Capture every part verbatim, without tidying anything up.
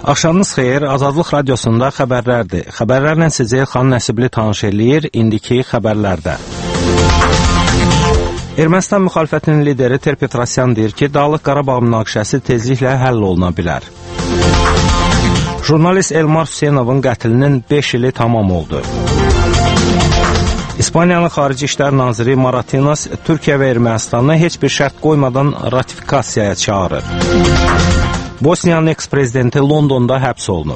Axşamınız xeyir, Azadlıq Radiosunda xəbərlərdir. Xəbərlərlə sizi Elxan Nəsibli tanış eləyir, indiki xəbərlərdə. Ermənistan müxalifətinin lideri Ter Petrosyan deyir ki, Dağlıq Qarabağ münaqişəsi tezliklə həll oluna bilər. Jurnalist Elmar Hüseynovun qətlinin beş ili tamam oldu. İspaniyanın Xarici İşlər Naziri Maratinos Türkiyə və Ermənistanı heç bir şərt qoymadan ratifikasiyaya çağırır. Bosniyanın eks-prezidenti Londonda həbs olunub.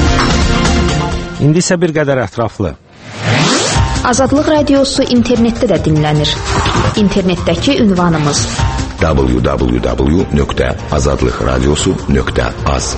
İndi isə bir qədər ətraflı. Azadlıq Radiosu internetdə də dinlənir. İnternetdəki ünvanımız w w w nöqtə azadlıq radiosu nöqtə az.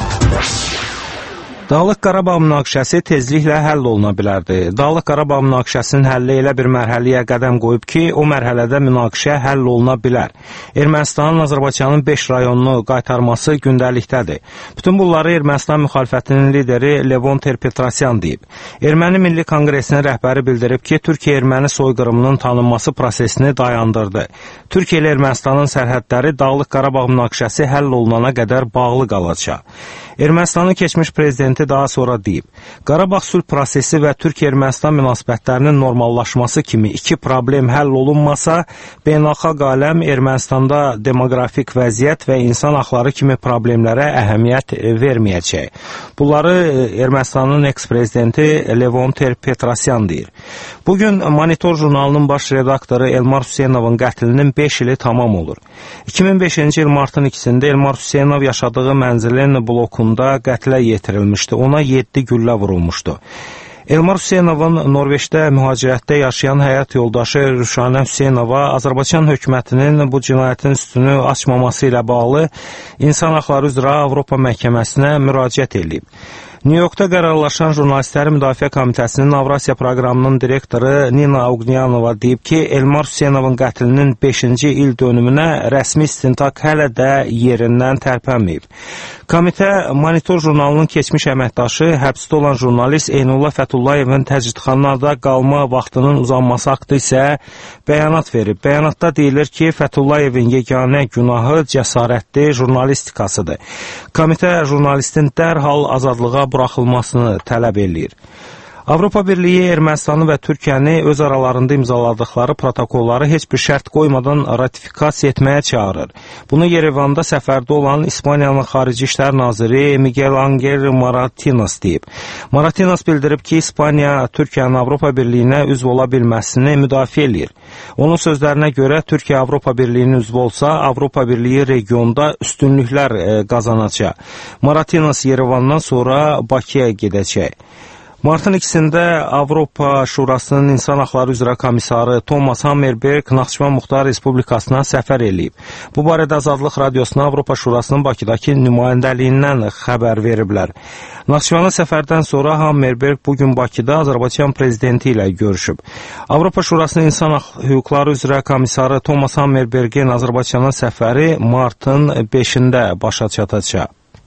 Dağlıq Qarabağ münaqişəsi tezliklə həll oluna bilərdi. Dağlıq Qarabağ münaqişəsinin həlli elə bir mərhələyə qədəm qoyub ki, o mərhələdə münaqişə həll oluna bilər. Ermənistanın Azərbaycanın beş rayonunu qaytarması gündəlikdədir. Bütün bunları Ermənistan müxalifətinin lideri Levon Ter Petrosyan deyib. Erməni Milli Konqresinin rəhbəri bildirib ki, Türkiyə erməni soyqırımının tanınması prosesini dayandırdı. Türkiyə ilə Ermənistanın sərhədləri Dağlıq Qarabağ münaqişəsi həll olunana qədər bağlı qalacaq. Ermənistanın keçmiş prezidenti daha sonra deyib, Qarabağ sülh prosesi və Türkiyə-Ermənistan münasibətlərinin normallaşması kimi iki problem həll olunmasa, beynəlxalq aləm Ermənistanda demoqrafik vəziyyət və insan haqları kimi problemlərə əhəmiyyət verməyəcək. Bunları Ermənistanın eks-prezidenti Levon Ter Petrosyan deyir. Bugün Monitor jurnalının baş redaktoru Elmar Hüseynovun qətlinin beş ili tamam olur. iki min beşinci il martın ikisində Elmar Hüseynov yaşadığı mənzilin blokunda qətlə yetirilmişdi. Ona yeddi güllə vurulmuşdu. Elmar Hüseynovun Norveçdə mühacirətdə yaşayan həyat yoldaşı Rüşanə Hüseynova Azərbaycan hökumətinin bu cinayətin üstünü açmaması ilə bağlı İnsan Haqları üzrə Avropa Məhkəməsinə müraciət edib. Nyu-Yorkda qərarlaşan Jurnalistlərin Müdafiə Komitəsinin Avrasiya proqramının direktoru Nina Ognyanova deyib ki, Elmar Hüseynovun qətlinin beşinci il dönümünə rəsmi istintaq hələ də yerindən tərpənməyib. Komitə Monitor jurnalının keçmiş əməkdaşı, həbsdə olan jurnalist Eynullah Fətullayevin təcridxanada qalma vaxtının uzanması haqqında isə bəyanat verib. Bəyanatda deyilir ki, Fətullayevin yeganə günahı cəsarətli jurnalistikasıdır. Komitə jurnalistin dərhal azadlığa buraxılmasını tələb eləyir. Avropa Birliyi Ermənistanı və Türkiyəni öz aralarında imzaladıkları protokolları heç bir şərt qoymadan ratifikasiya etməyə çağırır. Bunu Yerevanda səfərdə olan İspaniyanın Xarici İşlər Naziri Miguel Angel Maratinos deyib. Maratinos bildirib ki, İspaniya Türkiyənin Avropa Birliyinə üzv ola bilməsini müdafiə eləyir. Onun sözlərinə görə Türkiyə Avropa Birliyinin üzvü olsa, Avropa Birliyi regionda üstünlüklər qazanacaq. Maratinos Yerevandan sonra Bakıya gedəcək. Martın ikisində Avropa Şurasının İnsan Haqları üzrə komissarı Thomas Hammerberg Naxçıvan Muxtar Respublikasına səfər eləyib. Bu barədə Azadlıq Radiosuna Avropa Şurasının Bakıdakı nümayəndəliyindən xəbər veriblər. Naxçıvana səfərdən sonra Hammerberg bugün Bakıda Azərbaycan prezidenti ilə görüşüb. Avropa Şurasının İnsan Hüquqları üzrə komissarı Thomas Hammerbergin Azərbaycana səfəri martın beşində başa çatacaq.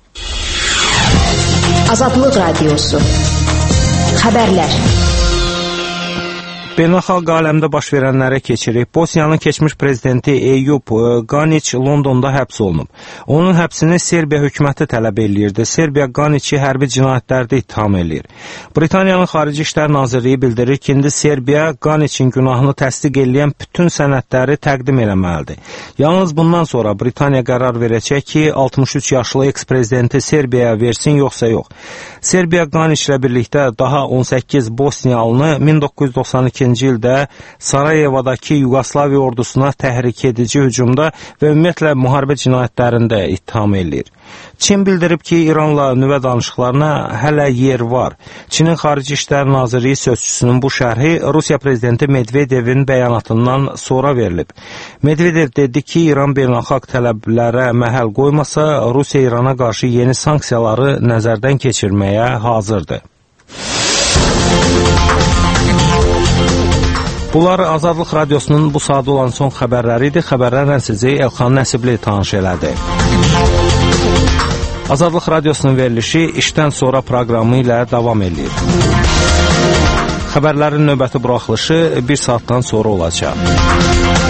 Azadlıq Radiosu Xəbərlər. Beynəlxalq aləmdə baş verənlərə keçirik. Bosniyanın keçmiş prezidenti Eyüp Ganiç Londonda həbs olunub. Onun həbsini Serbiya hökuməti tələb eləyirdi. Serbiya Ganiçi hərbi cinayətlərdə ittiham eləyir. Britaniyanın Xarici İşlər Nazirliyi bildirir ki, indi Serbiya Ganiçin günahını təsdiq eləyən bütün sənədləri təqdim eləməlidir. Yalnız bundan sonra Britaniya qərar verəcək ki, altmış üç yaşlı eks-prezidenti Serbiyaya versin, yoxsa yox. Serbiya Ganiçlə birlikdə daha on səkkiz Bosniyalını min doqquz yüz doxsan iki ildə Sarayevadakı Yugoslaviya ordusuna təhrik edici hücumda və ümumiyyətlə müharibə cinayətlərində ittiham eləyir. Çin bildirib ki, İranla nüvə danışıqlarına hələ yer var. Çinin Xarici İşlər Nazirliyi sözçüsünün bu şərhi Rusiya prezidenti Medvedevin bəyanatından sonra verilib. Medvedev dedi ki, İran beynəlxalq tələblərə məhəl qoymasa, Rusiya İrana qarşı yeni sanksiyaları nəzərdən keçirməyə hazırdır. Bunlar Azadlıq Radiosunun bu saat olan son xəbərləri idi. Xəbərlərlə sizi Elxan Nəsibli tanış elədi. Azadlıq Radiosunun verilişi işdən sonra proqramı ilə davam edir. Xəbərlərin növbəti buraxılışı bir saatdan sonra olacaq.